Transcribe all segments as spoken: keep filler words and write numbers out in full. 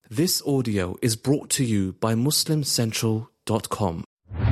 This audio is brought to you by Muslim Central dot com.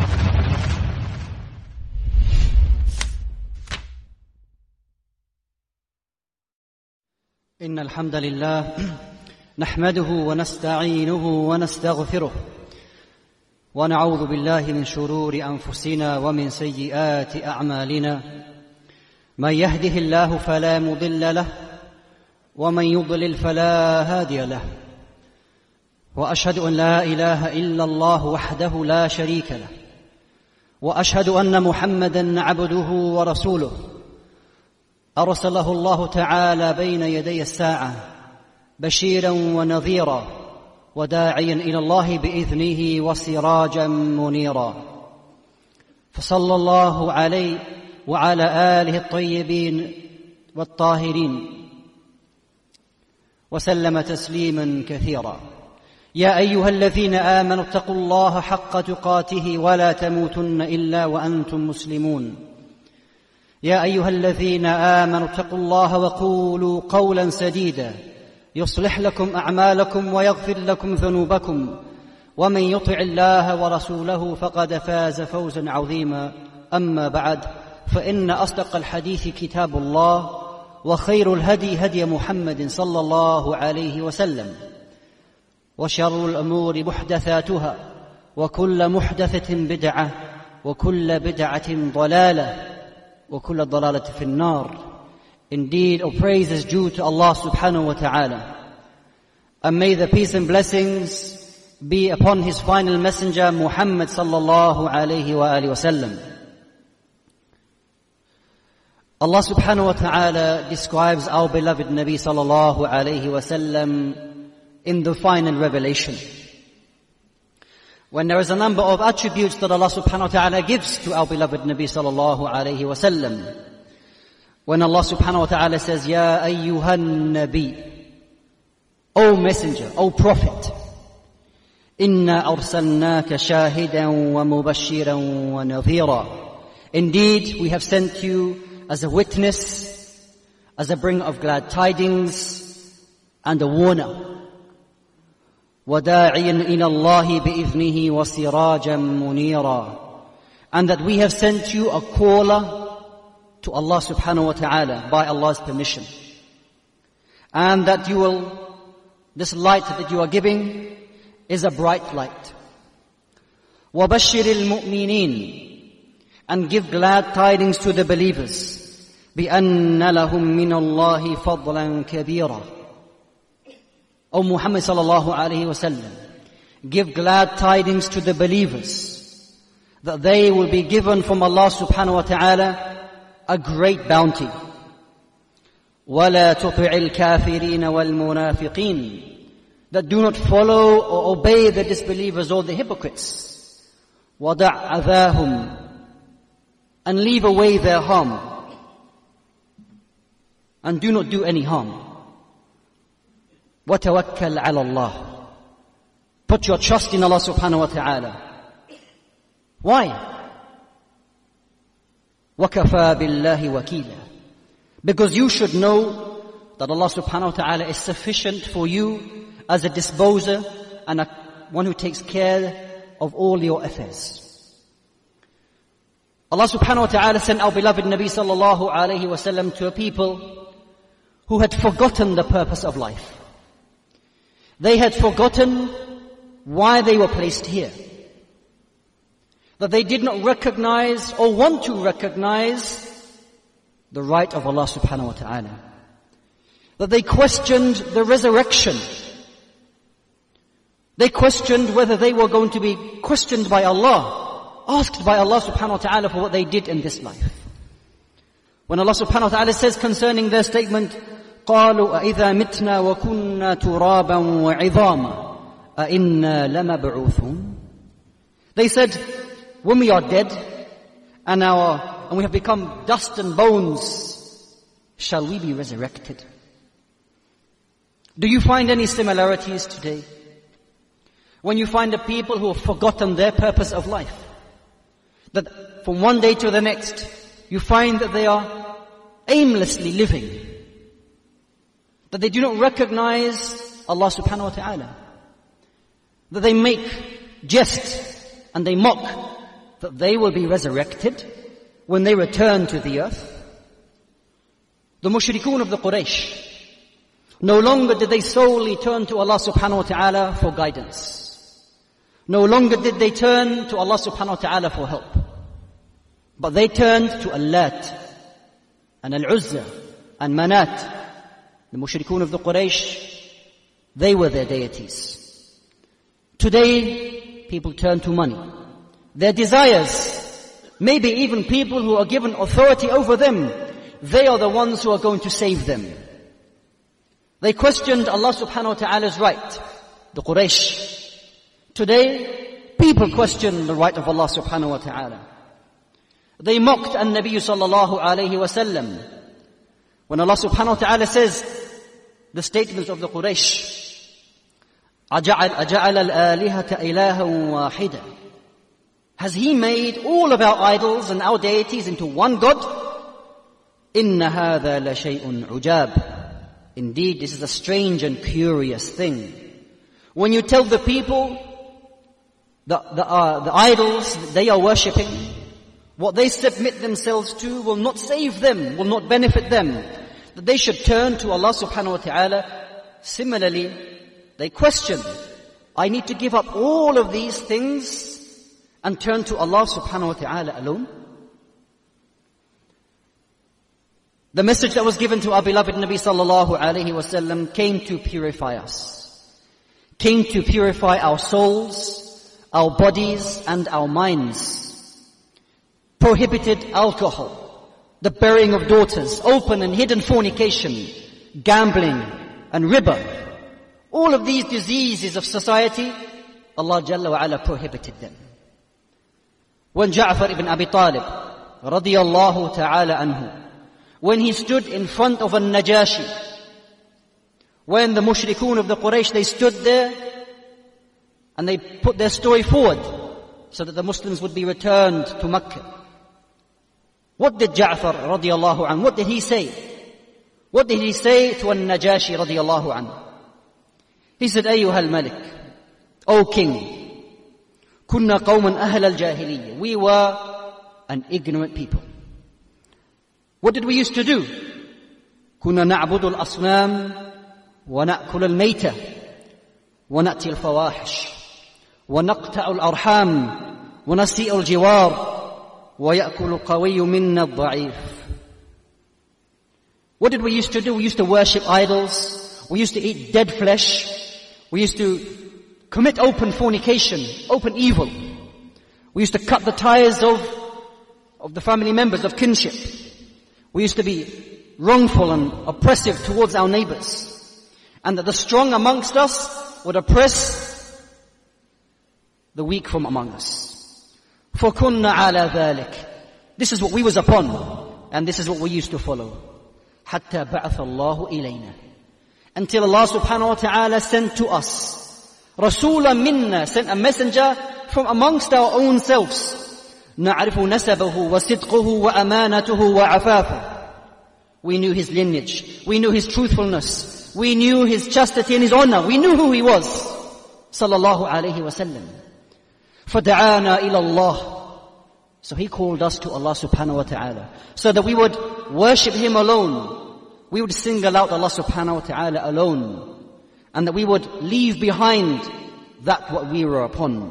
إن الحمد لله نحمده ونستعينه ونستغفره ونعوذ بالله من شرور أنفسنا ومن سيئات أعمالنا من يهده الله فلا مضل له ومن يضلل فلا هادي له وأشهد أن لا إله إلا الله وحده لا شريك له وأشهد أن محمدًا عبده ورسوله أرسله الله تعالى بين يدي الساعة بشيرا ونذيرا وداعيا إلى الله بإذنه وسراجا منيرا فصلى الله عليه وعلى آله الطيبين والطاهرين وسلم تسليما كثيرا. يا أيها الذين آمنوا اتقوا الله حق تقاته ولا تموتن إلا وأنتم مسلمون. يا أيها الذين آمنوا اتقوا الله وقولوا قولا سديدا يصلح لكم أعمالكم ويغفر لكم ذنوبكم ومن يطع الله ورسوله فقد فاز فوزا عظيما. أما بعد، فإن أصدق الحديث كتاب الله وخير الهدي هدي محمد صلى الله عليه وسلم وشر الأمور محدثاتها وكل محدثة بدعة وكل بدعة ضلالة وكل ضلالة في النار. Indeed, all praise is due to Allah subhanahu wa ta'ala. And may the peace and blessings be upon his final messenger Muhammad sallallahu alayhi wa alihi wa sallam. Allah subhanahu wa ta'ala describes our beloved Nabi sallallahu alayhi wa sallam in the final revelation, when there is a number of attributes that Allah subhanahu wa ta'ala gives to our beloved Nabi sallallahu alayhi wa sallam. When Allah subhanahu wa ta'ala says, Ya ayyuhan Nabi, O messenger, O prophet, Inna arsalnaka shahidan wa mubashiran wa nadhira. Indeed, we have sent you as a witness, as a bringer of glad tidings, and a warner. وَدَاعِيًا إِلَى اللَّهِ بِإِذْنِهِ وَسِرَاجًا مُنِيرًا. And that we have sent you a caller to Allah subhanahu wa ta'ala by Allah's permission. And that you will, this light that you are giving is a bright light. وَبَشِّرِ الْمُؤْمِنِينَ. And give glad tidings to the believers. بِأَنَّ لَهُم مِّنَ اللَّهِ فَضْلًا كَبِيرًا. O Muhammad sallallahu alayhi wa sallam, give glad tidings to the believers that they will be given from Allah subhanahu wa ta'ala a great bounty. وَلَا تُطِعِ الْكَافِرِينَ وَالْمُنَافِقِينَ. That do not follow or obey the disbelievers or the hypocrites. وَدَعْ أَذَاهُمْ. And leave away their harm. And do not do any harm. وَتَوَكَّلْ عَلَى اللَّهِ. Put your trust in Allah subhanahu wa ta'ala. Why? وَكَفَى بِاللَّهِ وَكِيلًا. Because you should know that Allah subhanahu wa ta'ala is sufficient for you as a disposer and a, one who takes care of all your affairs. Allah subhanahu wa ta'ala sent our beloved Nabi sallallahu alayhi wa sallam to a people who had forgotten the purpose of life. They had forgotten why they were placed here. That they did not recognize or want to recognize the right of Allah subhanahu wa ta'ala. That they questioned the resurrection. They questioned whether they were going to be questioned by Allah, asked by Allah subhanahu wa ta'ala for what they did in this life. When Allah subhanahu wa ta'ala says concerning their statement, قالوا أَإِذَا مِتْنَا وَكُنَّا تُرَابًا وَعِظَامًا أَإِنَّا لَمَبْعُوثُونَ. They said, when we are dead and our and we have become dust and bones, shall we be resurrected? Do you find any similarities today? When you find the people who have forgotten their purpose of life, that from one day to the next, you find that they are aimlessly living, that they do not recognize Allah subhanahu wa ta'ala. that they make jest and they mock that they will be resurrected when they return to the earth. The mushrikun of the Quraysh, no longer did they solely turn to Allah subhanahu wa ta'ala for guidance. No longer did they turn to Allah subhanahu wa ta'ala for help. But they turned to Allat and Al-Uzza and Manat. The mushrikun of the Quraysh, they were their deities. Today, people turn to money, their desires, maybe even people who are given authority over them. They are the ones who are going to save them. They questioned Allah subhanahu wa ta'ala's right, the Quraysh. Today, people question the right of Allah subhanahu wa ta'ala. They mocked an-Nabi sallallahu alayhi wa sallam. When Allah subhanahu wa ta'ala says the statements of the Quraysh, أَجَعَلَ الْآلِهَةَ إِلَهًا وَاحِدًا. Has He made all of our idols and our deities into one God? إِنَّ هَذَا لَشَيْءٌ عُجَابٌ. Indeed, this is a strange and curious thing. When you tell the people the, the, uh, the idols that they are worshipping, what they submit themselves to will not save them, will not benefit them, that they should turn to Allah subhanahu wa ta'ala. Similarly, they question, I need to give up all of these things and turn to Allah subhanahu wa ta'ala alone? The message that was given to our beloved Nabi sallallahu alayhi wa sallam came to purify us, came to purify our souls, our bodies and our minds. Prohibited alcohol, the burying of daughters, open and hidden fornication, gambling and riba. All of these diseases of society, Allah Jalla wa Ala prohibited them. When Ja'far ibn Abi Talib, radiyallahu ta'ala anhu, when he stood in front of An-Najashi, when the mushrikun of the Quraysh, they stood there and they put their story forward so that the Muslims would be returned to Mecca. What did Ja'far radiyallahu anhu, what did he say? What did he say to An-Najashi radiyallahu anhu? He said, أيها الملك, O king, كنا قوما أهل الجاهلية. We were an ignorant people. What did we used to do? كنا نعبد الأصنام ونأكل الميتة ونأتي الفواحش ونقطع الأرحام ونسيء الجوار وَيَأْكُلُ الْقَوِيُّ مِنَّا الضَّعِيفُ. What did we used to do? We used to worship idols. We used to eat dead flesh. We used to commit open fornication, open evil. We used to cut the ties of, of the family members, of kinship. We used to be wrongful and oppressive towards our neighbors. And that the strong amongst us would oppress the weak from among us. فَكُنَّ عَلَى ذَلِكَ. This is what we was upon, and this is what we used to follow. حَتَّى بَعَثَ اللَّهُ إِلَيْنَا. Until Allah subhanahu wa ta'ala sent to us رَسُولًا مِنَّا, sent a messenger from amongst our own selves. نَعْرِفُ نَسَبَهُ وَصِدْقُهُ وَأَمَانَتُهُ وَعَفَافُهُ. We knew his lineage, we knew his truthfulness, we knew his chastity and his honor, we knew who he was. Sallallahu alayhi wa sallam. فَدَعَانَا إِلَى اللَّهِ. So he called us to Allah subhanahu wa ta'ala, so that we would worship him alone. We would single out Allah subhanahu wa ta'ala alone. And that we would leave behind that what we were upon.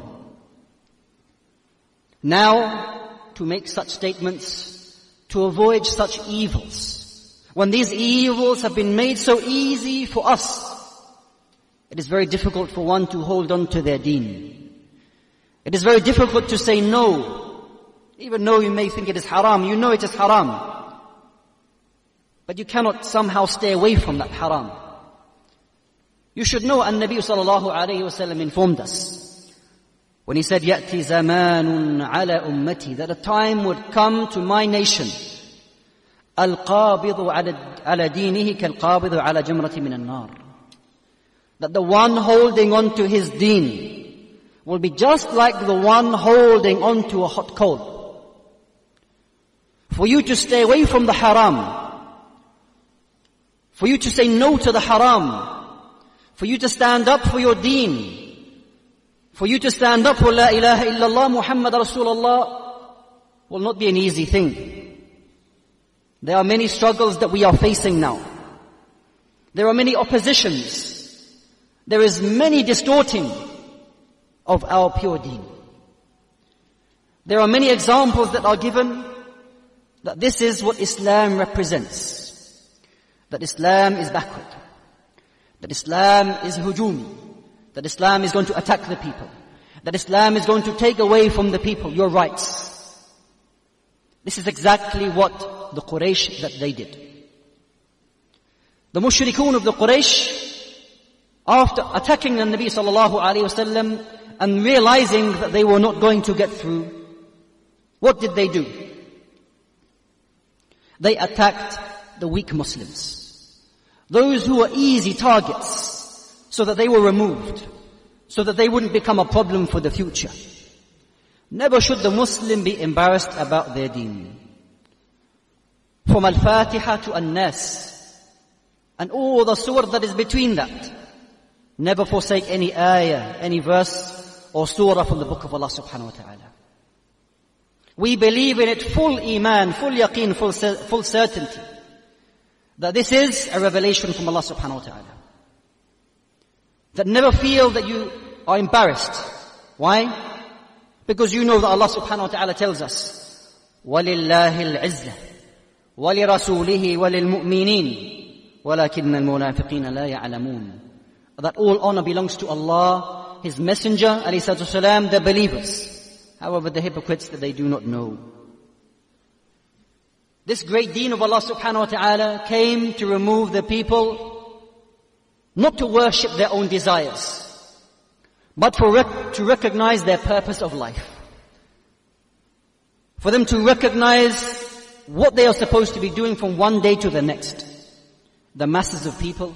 Now, to make such statements, to avoid such evils, when these evils have been made so easy for us, it is very difficult for one to hold on to their deen. It is very difficult to say no. Even though you may think it is haram, you know it is haram. But you cannot somehow stay away from that haram. You should know, An-Nabi sallallahu alayhi wa sallam informed us, when he said, يَأْتِي زَمَانٌ عَلَى أُمَّتِي, that a time would come to my nation, الْقَابِضُ عَلَى دِينِهِ كَالْقَابِضُ عَلى جَمْرَةٍ مِنَ النَّارِ. That the one holding on to his deen will be just like the one holding on to a hot coal. For you to stay away from the haram, for you to say no to the haram, for you to stand up for your deen, For you to stand up for La ilaha illallah Muhammad Rasulullah will not be an easy thing. There are many struggles that we are facing now. There are many oppositions. There is many distorting of our pure deen. There are many examples that are given that this is what Islam represents. That Islam is backward. That Islam is hujumi. That Islam is going to attack the people. That Islam is going to take away from the people your rights. This is exactly what the Quraysh that they did. The mushrikun of the Quraysh, after attacking the Nabi sallallahu alayhi wasallam and realizing that they were not going to get through, what did they do? They attacked the weak Muslims. Those who were easy targets, so that they were removed, so that they wouldn't become a problem for the future. Never should the Muslim be embarrassed about their deen. From Al-Fatiha to An-Nas, and all the surah that is between that, never forsake any ayah, any verse or surah from the book of Allah subhanahu wa ta'ala. We believe in it full iman, full yaqeen, full, full certainty, that this is a revelation from Allah subhanahu wa ta'ala. That never feel that you are embarrassed. Why? Because you know that Allah subhanahu wa ta'ala tells us, وَلِلَّهِ الْعِزَّةِ وَلِرَسُولِهِ وَلِلْمُؤْمِنِينَ وَلَكِنَّ الْمُنَافِقِينَ لَا يَعْلَمُونَ. That all honor belongs to Allah, His Messenger, alayhi salatu wasalam, the believers. However, the hypocrites that they do not know. This great deen of Allah subhanahu wa ta'ala came to remove the people not to worship their own desires, but for rec- to recognize their purpose of life. For them to recognize what they are supposed to be doing from one day to the next. The masses of people.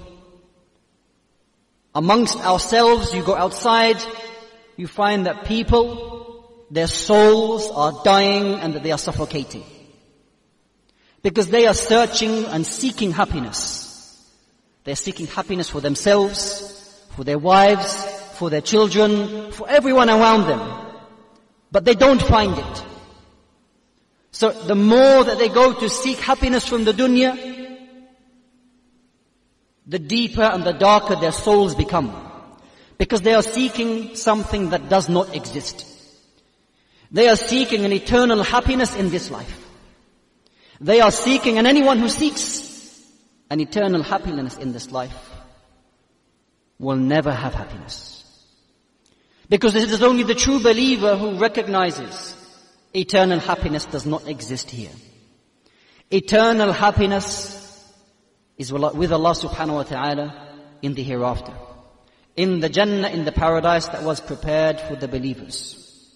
Amongst ourselves, you go outside, you find that people, their souls are dying and that they are suffocating. Because they are searching and seeking happiness. They're seeking happiness for themselves, for their wives, for their children, for everyone around them. But they don't find it. So the more that they go to seek happiness from the dunya, the deeper and the darker their souls become. Because they are seeking something that does not exist. They are seeking an eternal happiness in this life. They are seeking, and anyone who seeks an eternal happiness in this life will never have happiness. Because it is only the true believer who recognizes eternal happiness does not exist here. Eternal happiness is with Allah subhanahu wa ta'ala in the hereafter. In the Jannah, in the paradise that was prepared for the believers.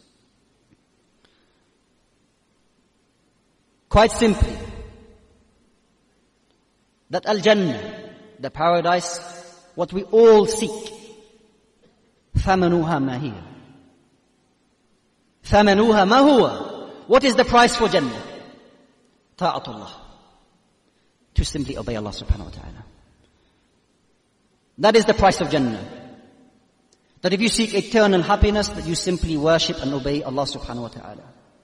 Quite simply, that Al-Jannah, the paradise, what we all seek, ثَمَنُهَا مَا هِيَ ثَمَنُهَا مَا هُوَ. What is the price for Jannah? Ta'atullah. To simply obey Allah subhanahu wa ta'ala. That is the price of Jannah. That if you seek eternal happiness, that you simply worship and obey Allah subhanahu wa ta'ala.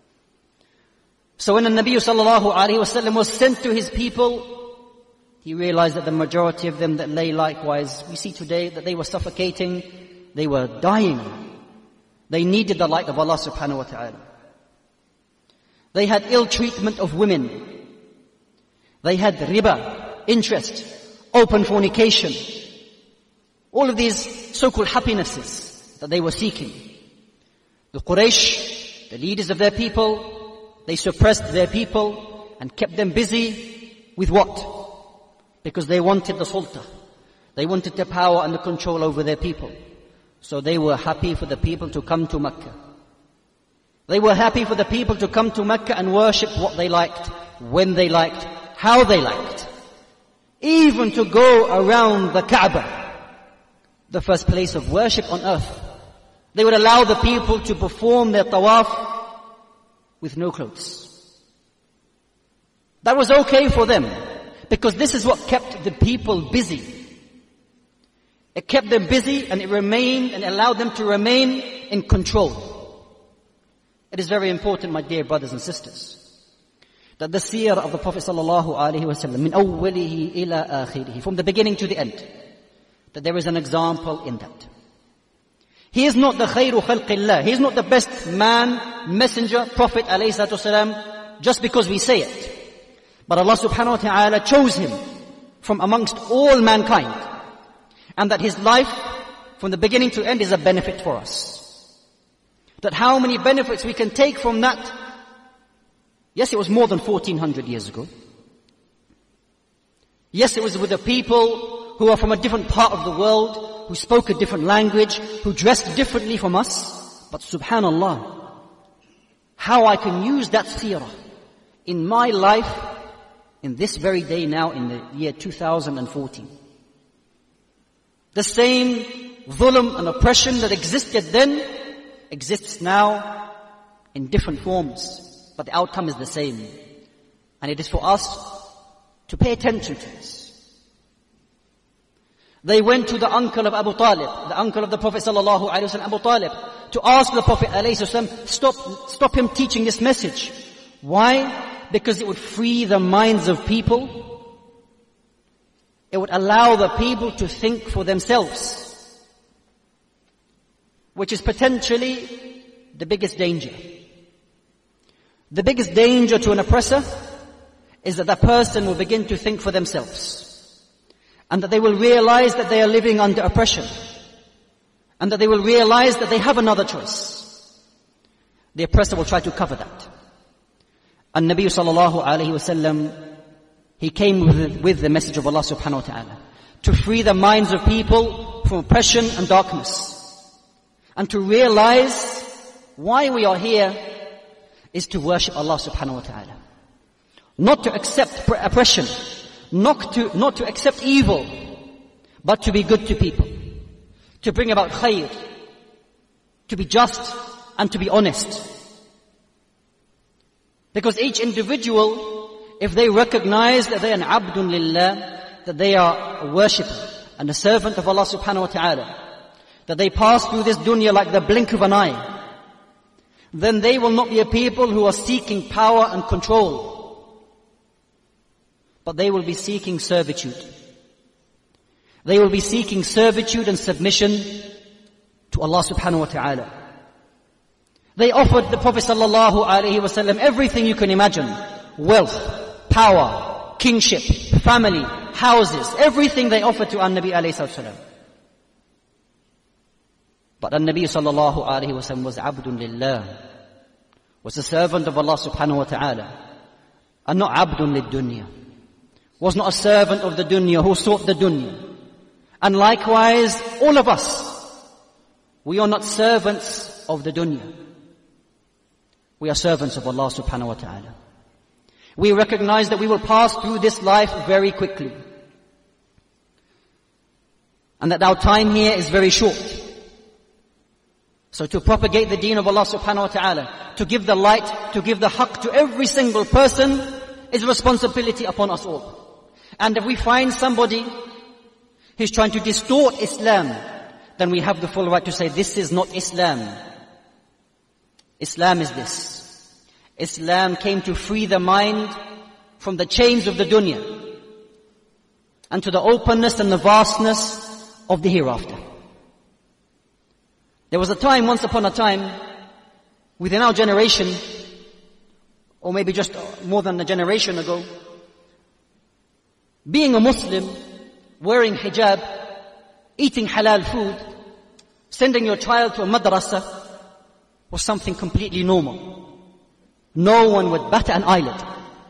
So when the Nabi sallallahu alayhi wa sallam was sent to his people, he realized that the majority of them that lay likewise, we see today that they were suffocating, they were dying. They needed the light of Allah subhanahu wa ta'ala. They had ill treatment of women. They had riba, interest, open fornication. All of these so-called happinesses that they were seeking. The Quraysh, the leaders of their people, they suppressed their people and kept them busy with what? Because they wanted the sultan. They wanted the power and the control over their people. So they were happy for the people to come to Mecca. They were happy for the people to come to Mecca and worship what they liked, when they liked, how they liked. Even to go around the Kaaba, the first place of worship on earth. They would allow the people to perform their tawaf with no clothes. That was okay for them, because this is what kept the people busy. It kept them busy and it remained and allowed them to remain in control. It is very important, my dear brothers and sisters, that the seerah of the Prophet sallallahu alaihi wasallam, min awwalihi ila akhirihi, from the beginning to the end, that there is an example in that. He is not the khayru khalqillah. He is not the best man, messenger, prophet alayhi salatu wasalam, just because we say it. But Allah subhanahu wa ta'ala chose him from amongst all mankind. And that his life, from the beginning to end, is a benefit for us. That how many benefits we can take from that. Yes, it was more than fourteen hundred years ago. Yes, it was with the people who are from a different part of the world, who spoke a different language, who dressed differently from us. But subhanallah, how I can use that seerah in my life in this very day now, in the year two thousand fourteen. The same dhulm and oppression that existed then exists now in different forms. But the outcome is the same. And it is for us to pay attention to this. They went to the uncle of Abu Talib, the uncle of the Prophet sallallahu alaihi wasallam, Abu Talib, to ask the Prophet alayhi wasallam, stop, stop him teaching this message. Why? Because it would free the minds of people. It would allow the people to think for themselves, which is potentially the biggest danger. The biggest danger to an oppressor is that that person will begin to think for themselves, and that they will realize that they are living under oppression, and that they will realize that they have another choice. The oppressor will try to cover that. And Nabi sallallahu alayhi wasallam, he came with the, with the message of Allah subhanahu wa ta'ala to free the minds of people from oppression and darkness, and to realize why we are here is to worship Allah subhanahu wa ta'ala. Not to accept oppression, not to, not to accept evil, but to be good to people, to bring about khayr, to be just and to be honest. Because each individual, if they recognize that they are an abdun lillah, that they are a worshipper and a servant of Allah subhanahu wa ta'ala, that they pass through this dunya like the blink of an eye, then they will not be a people who are seeking power and control, but they will be seeking servitude. They will be seeking servitude and submission to Allah subhanahu wa ta'ala. They offered the Prophet sallallahu alaihi wasallam everything you can imagine: wealth, power, kingship, family, houses, everything they offered to an-Nabi alayhi salam. But an-Nabi sallallahu alayhi wa sallam was abdun lillah, was a servant of Allah subhanahu wa ta'ala, and not abdun lid-dunya, was not a servant of the dunya who sought the dunya. And likewise, all of us, we are not servants of the dunya. We are servants of Allah subhanahu wa ta'ala. We recognize that we will pass through this life very quickly, and that our time here is very short. So to propagate the deen of Allah subhanahu wa ta'ala, to give the light, to give the haqq to every single person, is a responsibility upon us all. And if we find somebody who's trying to distort Islam, then we have the full right to say, this is not Islam. Islam is this. Islam came to free the mind from the chains of the dunya and to the openness and the vastness of the hereafter. There was a time, once upon a time, within our generation, or maybe just more than a generation ago, being a Muslim, wearing hijab, eating halal food, sending your child to a madrasa, was something completely normal. No one would bat an eyelid.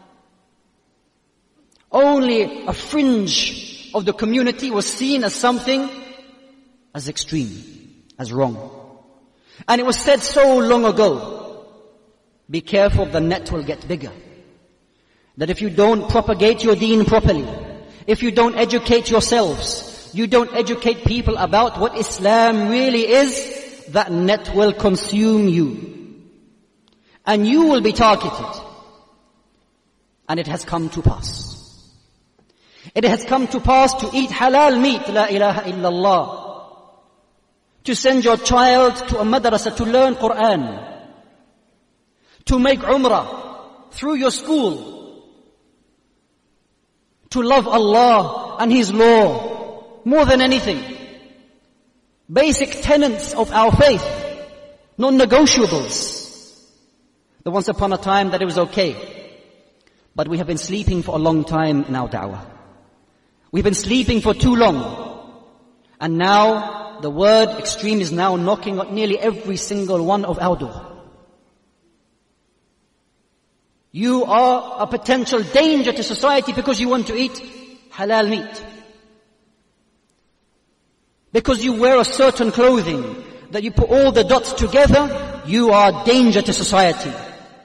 Only a fringe of the community was seen as something as extreme, as wrong. And it was said so long ago, be careful, the net will get bigger. That if you don't propagate your deen properly, if you don't educate yourselves, you don't educate people about what Islam really is, that net will consume you. And you will be targeted. And it has come to pass. It has come to pass to eat halal meat, la ilaha illallah. to send your child to a madrasa to learn Quran, to make umrah through your school, to love Allah and His law more than anything. Basic tenets of our faith, non-negotiables. The once upon a time that it was okay, but we have been sleeping for a long time in our da'wah. We've been sleeping for too long, and now the word extreme is now knocking on nearly every single one of our door. You are a potential danger to society because you want to eat halal meat. Because you wear a certain clothing, that you put all the dots together, you are a danger to society.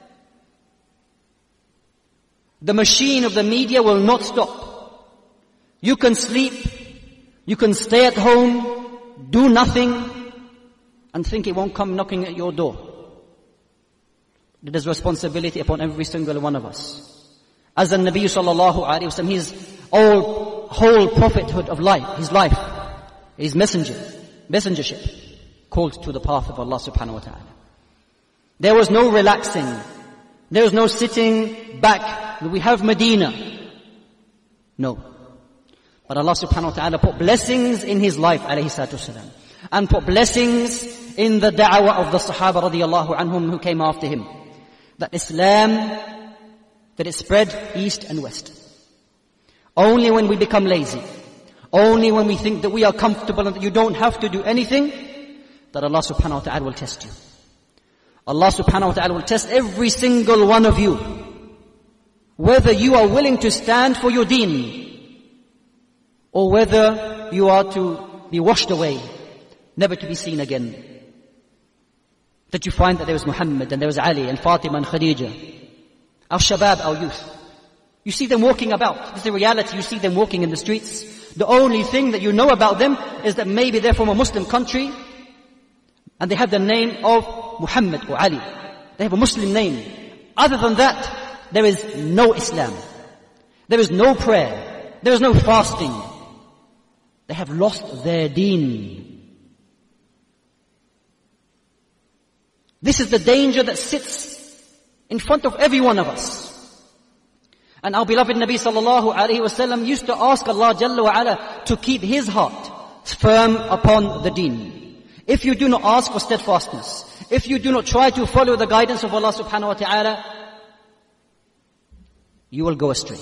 The machine of the media will not stop. You can sleep, you can stay at home, do nothing, and think it won't come knocking at your door. It is responsibility upon every single one of us. As the Nabi sallallahu alaihi wasallam, his whole, whole prophethood of life, his life, his messenger, messengership, called to the path of Allah subhanahu wa ta'ala. There was no relaxing. There was no sitting back. We have Medina. No. But Allah subhanahu wa ta'ala put blessings in his life, alayhi salatu wasalam, and put blessings in the da'wah of the Sahaba radiyallahu anhum who came after him. That Islam, that it spread east and west. Only when we become lazy, only when we think that we are comfortable and that you don't have to do anything, that Allah subhanahu wa ta'ala will test you. Allah subhanahu wa ta'ala will test every single one of you, whether you are willing to stand for your deen, or whether you are to be washed away, never to be seen again. That you find that there was Muhammad and there was Ali and Fatima and Khadija, our shabab, our youth. You see them walking about. This is the reality. You see them walking in the streets. The only thing that you know about them is that maybe they're from a Muslim country and they have the name of Muhammad or Ali. They have a Muslim name. Other than that, there is no Islam. There is no prayer. There is no fasting. They have lost their deen. This is the danger that sits in front of every one of us. And our beloved Nabi sallallahu alayhi wa sallam used to ask Allah Jalla wa ala to keep his heart firm upon the deen. If you do not ask for steadfastness, if you do not try to follow the guidance of Allah subhanahu wa ta'ala, you will go astray.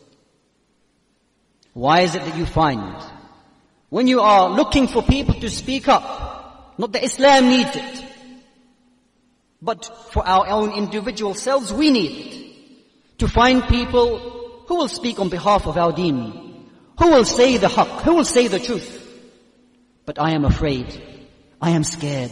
Why is it that you find, when you are looking for people to speak up, not that Islam needs it, but for our own individual selves, we need it. To find people who will speak on behalf of our deen, who will say the haqq, who will say the truth. But I am afraid, I am scared.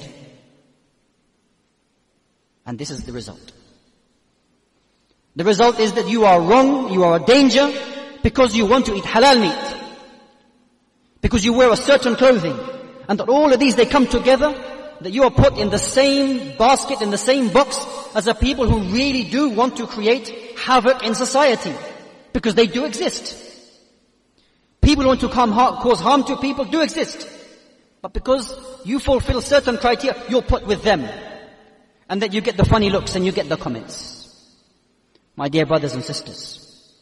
And this is the result. The result is that you are wrong, you are a danger, because you want to eat halal meat. Because you wear a certain clothing. And that all of these, they come together, that you are put in the same basket, in the same box, as the people who really do want to create havoc in society. Because they do exist. People who want to cause harm to people do exist. But because you fulfill certain criteria, you're put with them. And that you get the funny looks and you get the comments. My dear brothers and sisters,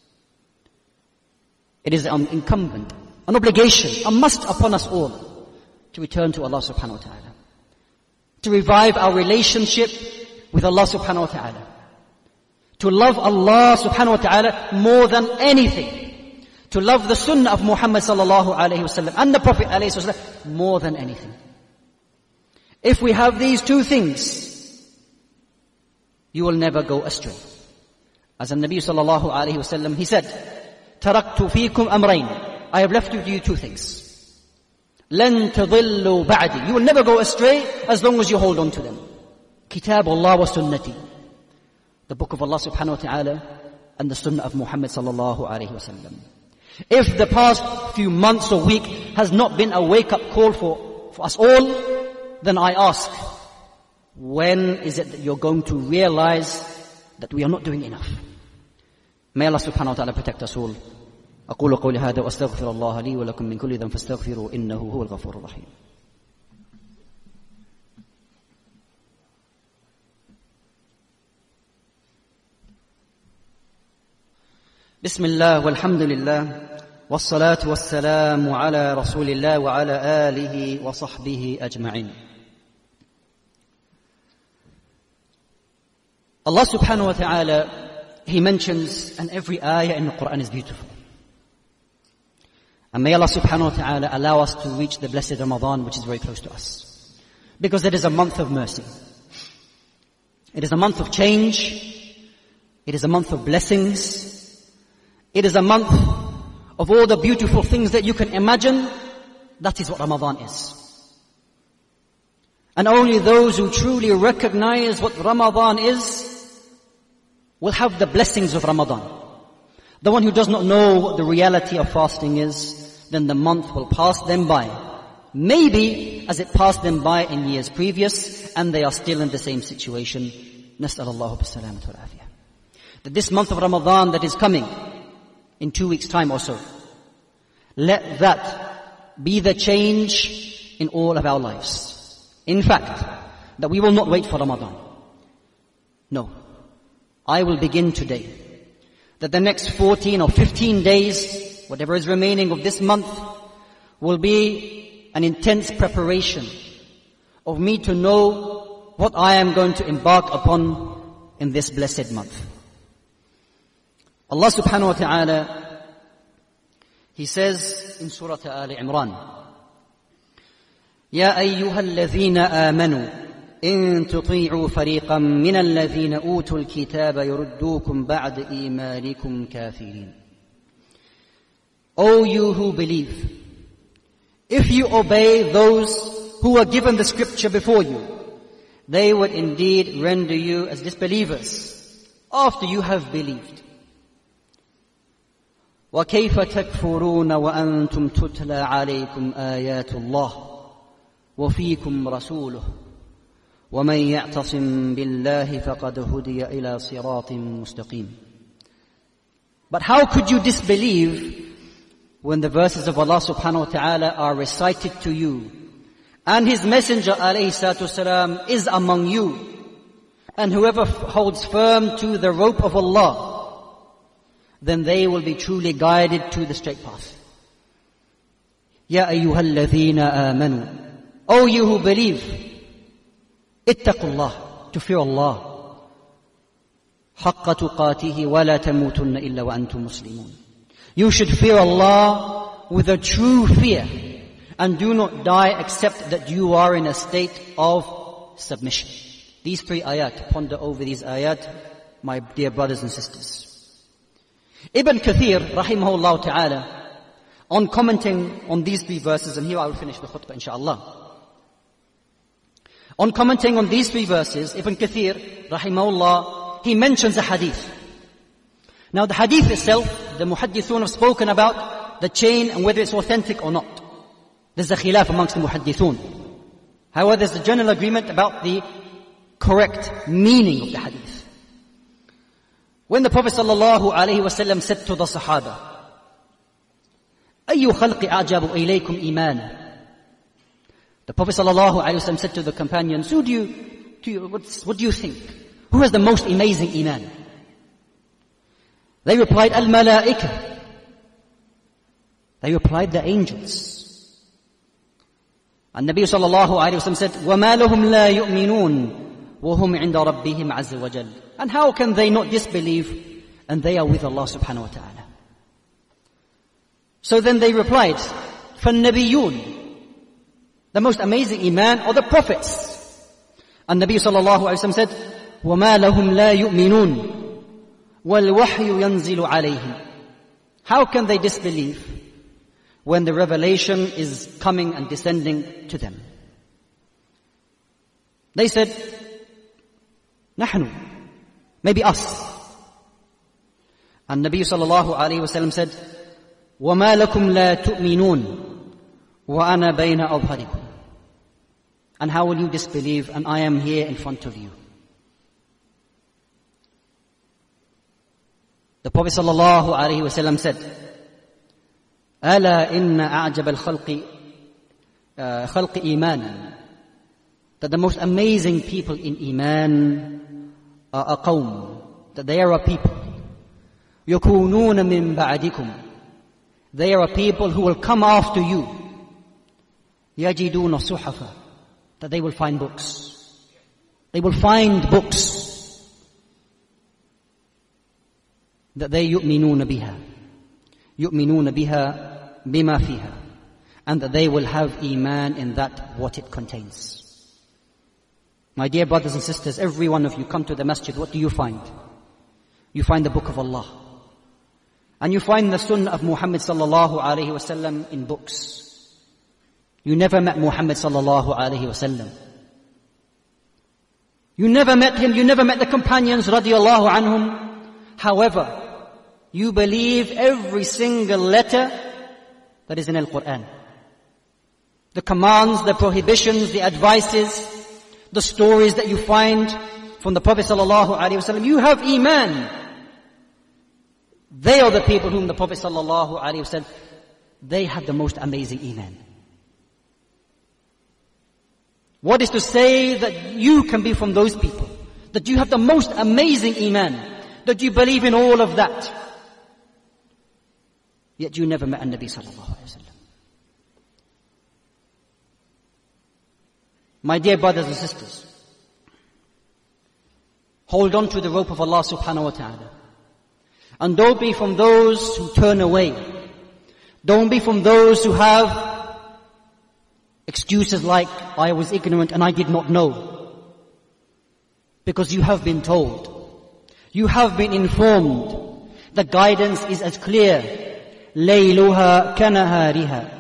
it is an incumbent, an obligation, a must upon us all to return to Allah subhanahu wa ta'ala. To revive our relationship with Allah subhanahu wa ta'ala. To love Allah subhanahu wa ta'ala more than anything. To love the sunnah of Muhammad sallallahu alayhi wa sallam and the Prophet alayhi wa sallam more than anything. If we have these two things, you will never go astray. As the Nabi sallallahu alayhi wa sallam, he said, تَرَكْتُ فِيكُمْ أَمْرَيْنِ, I have left with you two things. لَن تَضِلُّوا بَعْدِ, you will never go astray as long as you hold on to them. كِتَابُ اللَّهِ وَسُنَّتِي, the book of Allah subhanahu wa ta'ala and the sunnah of Muhammad sallallahu alayhi wa sallam. If the past few months or week has not been a wake-up call for, for us all, then I ask, when is it that you're going to realize that we are not doing enough? May Allah subhanahu wa ta'ala protect us all. أقول قولي هذا وأستغفر الله لي ولكم من كل ذنب فاستغفروا إنه هو الغفور الرحيم. بسم الله والحمد لله والصلاة والسلام على رسول الله وعلى آله وصحبه أجمعين. Allah subhanahu wa ta'ala, He mentions, and every ayah in the Quran is beautiful. And may Allah subhanahu wa ta'ala allow us to reach the blessed Ramadan, which is very close to us. Because it is a month of mercy. It is a month of change. It is a month of blessings. It is a month of all the beautiful things that you can imagine. That is what Ramadan is. And only those who truly recognize what Ramadan is will have the blessings of Ramadan. The one who does not know what the reality of fasting is, then the month will pass them by. Maybe as it passed them by in years previous, and they are still in the same situation. نسأل الله بالسلامة والعافية. That this month of Ramadan that is coming in two weeks' time or so, let that be the change in all of our lives. In fact, that we will not wait for Ramadan. No. I will begin today. That the next fourteen or fifteen days, whatever is remaining of this month, will be an intense preparation of me to know what I am going to embark upon in this blessed month. Allah subhanahu wa ta'ala, He says in Surah Al Imran, يا أيها الذين آمنوا إن تطيعوا فريقا من الذين أوتوا الكتاب يردوكم بعد إيمانكم كافرين. O you who believe, if you obey those who were given the scripture before you, they would indeed render you as disbelievers after you have believed. وكيف تكفرون وأنتم تتلى عليكم آيات الله وفيكم رسوله ومن يعتصم بالله فقد هدي إلى صراط مستقيم. But how could you disbelieve when the verses of Allah subhanahu wa ta'ala are recited to you, and His Messenger alayhi salatu wasalam is among you, and whoever holds firm to the rope of Allah, then they will be truly guided to the straight path. يا أيها الذين آمنوا, O you who believe, اتقوا الله, to fear Allah, حق تقاته ولا تموتن إلا وأنتم مسلمون. You should fear Allah with a true fear, and do not die except that you are in a state of submission. These three ayat, ponder over these ayat, my dear brothers and sisters. Ibn Kathir, rahimahullah ta'ala, on commenting on these three verses, and here I will finish the khutbah inshaAllah. On commenting on these three verses, Ibn Kathir, rahimahullah, he mentions a hadith. Now the hadith itself, the muhaddithun have spoken about the chain and whether it's authentic or not. There's a khilaf amongst the muhaddithun. However, there's a general agreement about the correct meaning of the hadith. When the Prophet sallallahu alaihi wasallam said to the Sahaba, أَيُّ خَلْقِ أَعْجَبُ إِلَيْكُمْ إِيمَانًا, the Prophet sallallahu alaihi wasallam said to the companions, who do you, do you what's, what do you think? Who has the most amazing iman? They replied, Al-Malaika. They replied, the angels. And Nabi sallallahu alaihi wasallam said, وَمَا لَهُمْ لَا يُؤْمِنُونَ وَهُمْ عِنْدَ رَبِّهِمْ عَزَّ وَجَلَّ. And how can they not disbelieve, and they are with Allah subhanahu wa ta'ala? So then they replied, فَالنَّبِيُّونَ, the most amazing iman are the prophets. And Nabi sallallahu alaihi wasallam said, وَمَا لَهُمْ لَا يُؤْمِنُونَ وَالْوَحْيُ يَنْزِلُ عَلَيْهِمْ. How can they disbelieve when the revelation is coming and descending to them? They said, نحن, maybe us. And Nabi sallallahu alaihi wasallam said, وَمَا لَكُمْ لَا تُؤْمِنُونَ وَأَنَا بَيْنَ أَظْهَرِكُمْ. And how will you disbelieve, and I am here in front of you? The Prophet sallallahu alaihi wasallam said, أَلَا إِنَّ أَعْجَبَ الْخَلْقِ خَلْقِ إِيمَانًا, that the most amazing people in Iman are a qawm, that they are a people, يكونون من بعدكم. They are people who will come after you. يجدون صحفا, that they will find books. They will find books that they يؤمنون بها. يؤمنون بها بما فيها. And that they will have iman in that, what it contains. My dear brothers and sisters, every one of you come to the masjid, what do you find? You find the book of Allah. And you find the sunnah of Muhammad sallallahu alayhi wasallam in books. You never met Muhammad sallallahu alayhi wasallam. You never met him, you never met the companions radiallahu anhum. However, you believe every single letter that is in Al-Quran. The commands, the prohibitions, the advices, the stories that you find from the Prophet sallallahu alaihi wasallam. You have iman. They are the people whom the Prophet sallallahu alaihi wasallam, they have the most amazing iman. What is to say that you can be from those people? That you have the most amazing iman. That you believe in all of that. Yet you never met a Nabi sallallahu alaihi wasallam. My dear brothers and sisters, hold on to the rope of Allah subhanahu wa ta'ala. And don't be from those who turn away. Don't be from those who have excuses like, I was ignorant and I did not know. Because you have been told. You have been informed. The guidance is as clear. لَيْلُهَا كَنَهَارِهَا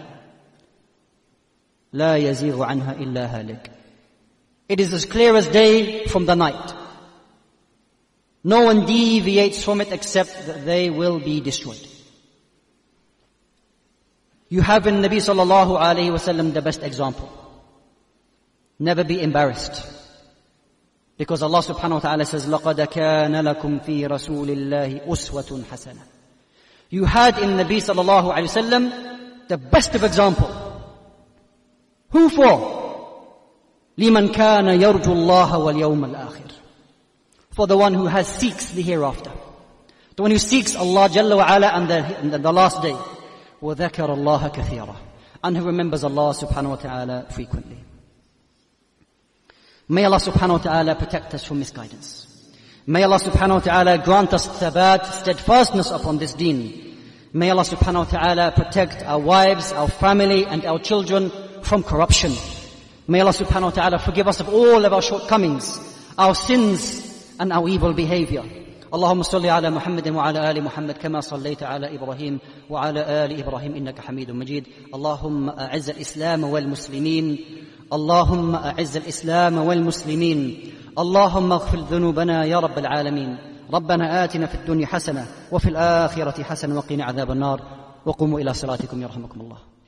لا يزيغ عنها إلا هالك. It is as clear as day from the night. No one deviates from it except that they will be destroyed. You have in Nabi sallallahu alayhi wasallam the best example. Never be embarrassed. Because Allah subhanahu wa ta'ala says, لَقَدْ كَانَ لَكُمْ فِي رَسُولِ اللَّهِ أُسْوَةٌ حَسَنَةٌ. You had in Nabi sallallahu alayhi wasallam the best of example. Who for? لِمَنْ كَانَ يَرْجُ اللَّهَ وَالْيَوْمَ الْآخِرِ. For the one who has seeks the hereafter. The one who seeks Allah Jalla wa Ala and the, and the last day. وَذَكَرَ اللَّهَ كَثِيرًا. And who remembers Allah subhanahu wa ta'ala frequently. May Allah subhanahu wa ta'ala protect us from misguidance. May Allah subhanahu wa ta'ala grant us thabat, steadfastness upon this deen. May Allah subhanahu wa ta'ala protect our wives, our family and our children from corruption. May Allah subhanahu wa ta'ala forgive us of all of our shortcomings, our sins and our evil behavior. اللهم صل على محمد وعلى آل محمد كما صليت على إبراهيم وعلى آل إبراهيم إنك حميد مجيد. اللهم أعز الإسلام والمسلمين. اللهم أعز الإسلام والمسلمين. اللهم اغفر ذنوبنا يا رب العالمين. ربنا آتنا في الدنيا حسنة وفي الآخرة حسنة وقنا عذاب النار. وقوموا إلى صلاتكم يرحمكم الله.